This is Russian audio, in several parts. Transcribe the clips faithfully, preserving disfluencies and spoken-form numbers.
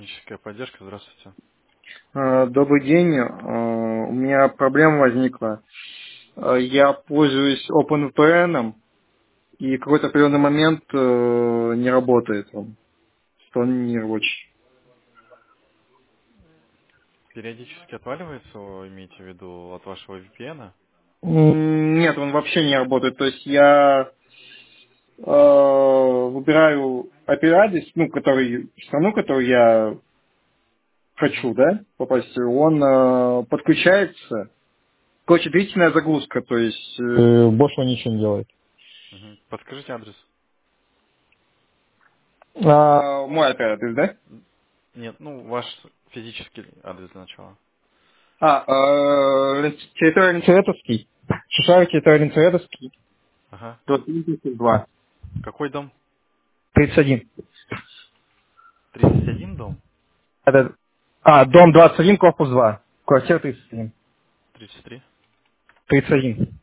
Техническая поддержка, здравствуйте. Э, Добрый день. Э, У меня проблема возникла. Э, Я пользуюсь OpenVPN, и в какой-то определенный момент э, не работает он. Что он не рабочий. Периодически отваливается, о, имеете в виду, от вашего V P N? М, Нет, он вообще не работает. То есть я э, выбираю ай пи-адрес, ну, который, страну, которую я Угу. хочу, да, попасть, он э, подключается. Короче, длительная загрузка, то есть э, больше он ничего не делает. Угу. Подскажите адрес. А, мой ай пи-адрес, да? Н- Нет, ну, ваш физический адрес для начала. А, э, территория Ленцеветовский. Шишара, территория Ленцеветовский. Ага. тридцать два. Какой дом? тридцать один. Тридцать один дом? Это, а, дом двадцать один, корпус два. Квартира тридцать один. Тридцать три. тридцать один.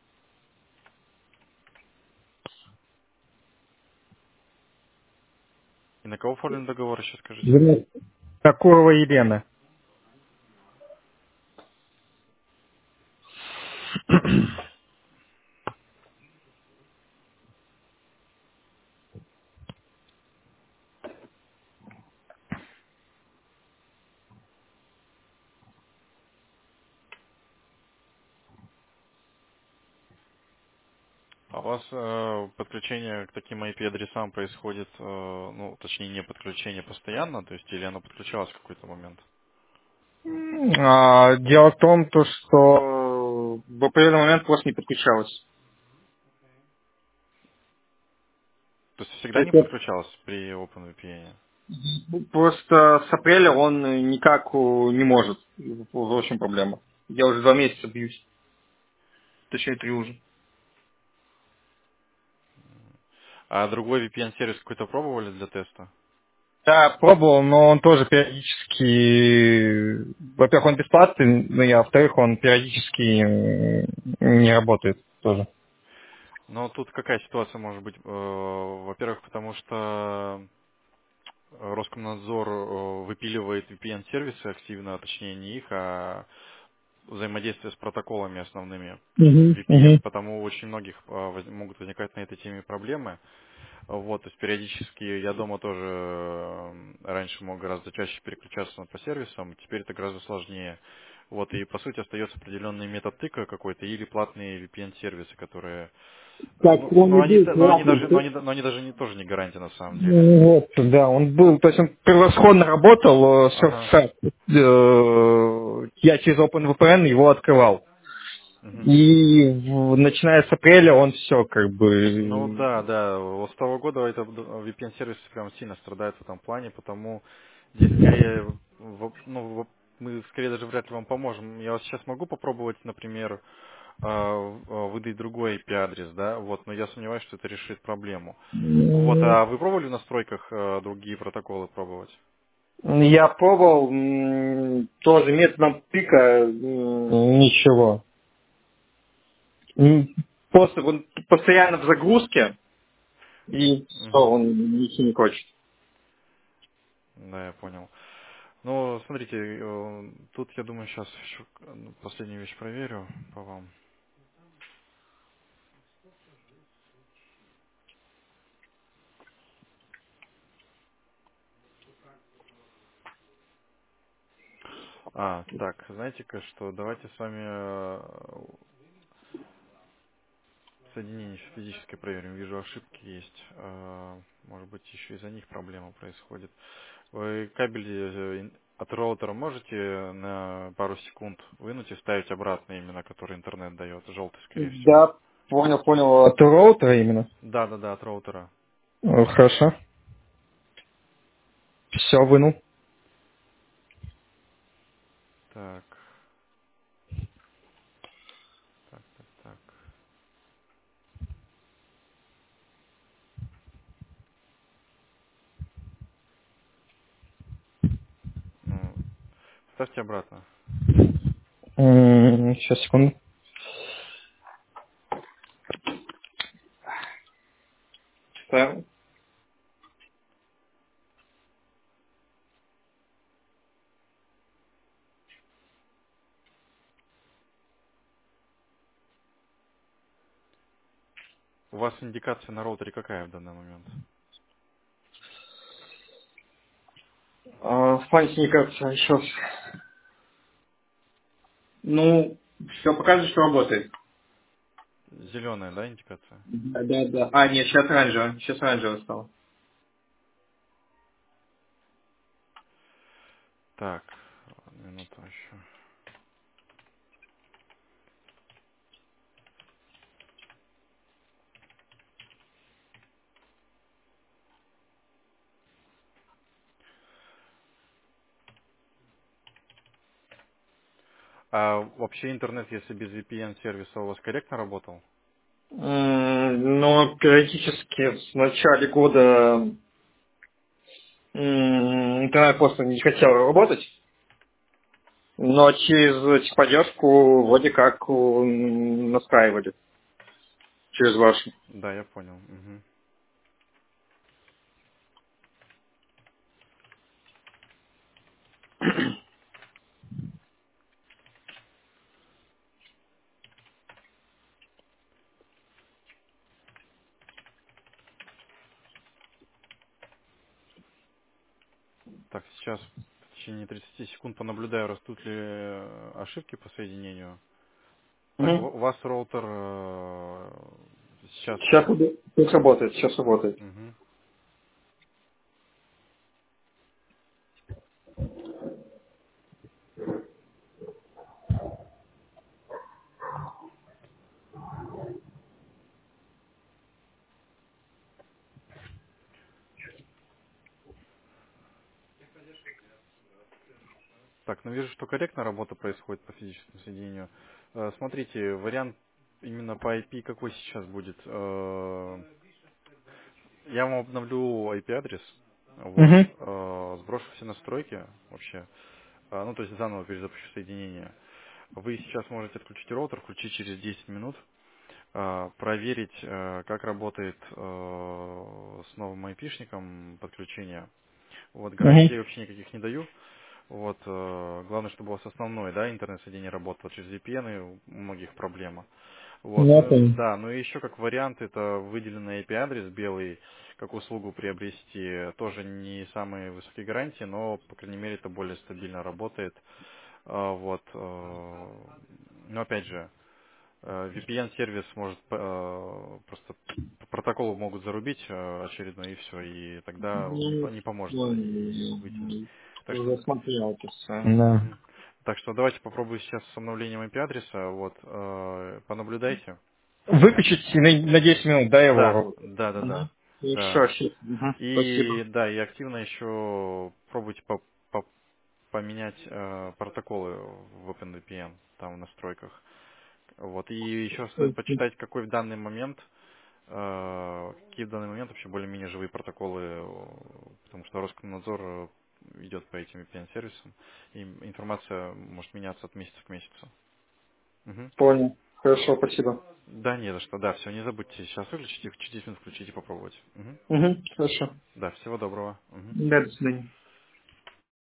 И на кого оформлен договор, еще скажите? Вернее, Такурова Елена. А у вас э, подключение к таким I P-адресам происходит, э, ну, точнее, не подключение постоянно, то есть, или оно подключалось в какой-то момент? А, дело в том, то, что в определенный момент просто не подключалось. То есть, То всегда не есть я- подключалось при OpenVPN? просто с апреля он никак э, не может. В общем, проблема. Я уже два месяца бьюсь. Точнее, три уже. А другой V P N-сервис какой-то пробовали для теста? Да, пробовал, но он тоже периодически... Во-первых, он бесплатный, ну, и, а во-вторых, он периодически м, не работает тоже. Но тут какая ситуация может быть? Э, Во-первых, потому что Роскомнадзор э, выпиливает V P N-сервисы активно, точнее не их, а взаимодействие с протоколами основными Угу, V P N, угу. потому у очень многих э, воз- могут возникать на этой теме проблемы. Вот, то есть периодически я дома тоже э, раньше мог гораздо чаще переключаться по сервисам, теперь это гораздо сложнее. Вот, и по сути остается определенный метод тыка какой-то или платные V P N-сервисы, которые, э, Так, ну, он ну, и они, был т- но они платный. даже, но они, но они даже не, тоже не гарантия на самом деле. Ну, вот, да, он был, то есть он превосходно работал, э, Ага. серф- э, я через OpenVPN его открывал. Мгм. И в- начиная с апреля он все как Ну бы... да, да, вот с того года это V P N-сервисы прям сильно страдают в этом плане, потому здесь скорее, в- ну, в- мы скорее даже вряд ли вам поможем. Я вот сейчас могу попробовать, например, а, в- выдать другой I P-адрес, да, вот, но я сомневаюсь, что это решит проблему. Вот, м, а вы пробовали в настройках э, другие протоколы пробовать? Я пробовал м, тоже методом тыка, м, ничего. М, Просто он постоянно в загрузке, и все, Мгм. он ничего не хочет. Да, я понял. Ну, смотрите, э, тут я думаю, сейчас еще ну, последнюю вещь проверю по вам. А, так, знаете-ка что, давайте с вами э, соединение физическое проверим. Вижу, ошибки есть. Э, Может быть, еще из-за них проблема происходит. Вы кабель э, ин- от роутера можете на пару секунд вынуть и вставить обратно, именно который интернет дает, желтый, скорее всего. Да, понял, понял. От роутера именно. Да, да, да, от роутера. Э, Хорошо. Все, вынул. Так, так, так, так. Ну, ставьте обратно. М, Сейчас, секунду. Ставил. У вас индикация на роутере какая в данный момент? А, в памяти не кажется, сейчас. Ну, все показывает, что работает. Зеленая, да, индикация? Да, да, да. А, нет, сейчас оранжево. Сейчас оранжево стало. Так, минуту еще. А вообще интернет, если без ви пи эн-сервиса, у вас корректно работал? М, Но периодически в начале года м, интернет просто не хотел работать. Но через техподдержку вроде как м, настраивали. Через вашу. Да, я понял. Мгм. Так, сейчас в течение тридцати секунд понаблюдаю, растут ли э, ошибки по соединению. Так, у Мгм. у вас роутер э, сейчас... Сейчас, рабо- сейчас работает, сейчас работает. Мгм. Так, ну вижу, что корректно работа происходит по физическому соединению. Э, Смотрите, вариант именно по ай пи какой сейчас будет? Э, Я вам обновлю ай пи-адрес, вот, Угу. э, сброшу все настройки вообще, э, ну, то есть заново перезапущу соединение. Вы сейчас можете отключить роутер, включить через десять минут, э, проверить, э, как работает э, с новым айпишником подключение. Вот, Угу. гарантий вообще никаких не даю. Вот, э, главное, чтобы у вас основной, да, интернет-соединение работало через ви пи эн, и у многих проблема. Вот, Я ну, понял. да, ну и еще как вариант, это выделенный ай пи-адрес белый, как услугу приобрести, тоже не самые высокие гарантии, но, по крайней мере, это более стабильно работает. А, Вот, э, но опять же, э, ви пи эн-сервис может э, просто п- протокол могут зарубить э, очередной и все, и тогда не, Ну, по- не поможет и выделенный. м, Так что, уже смотрел это все. Да. мгм. Так что давайте попробую сейчас с обновлением ай пи-адреса, вот, э, понаблюдайте. Выключить на, на десять минут, да, его Да, робот? да, да, Угу. да, да. Хорошо, щас. Мгм. И Спасибо. да, и активно еще пробуйте по- по- поменять э, протоколы в OpenVPN там в настройках. Вот. И еще стоит почитать, какой в данный момент, э, какие в данный момент вообще более-менее живые протоколы, э, потому что Роскомнадзор э, идет по этим ви пи эн-сервисам, и информация может меняться от месяца к месяцу. Мгм. Понял. Хорошо, спасибо. Да, не за что. Да, все, не забудьте сейчас выключить и через десять минут включить и попробовать. Мгм. Угу. Хорошо. Да, всего доброго. Мгм. Да, до свидания.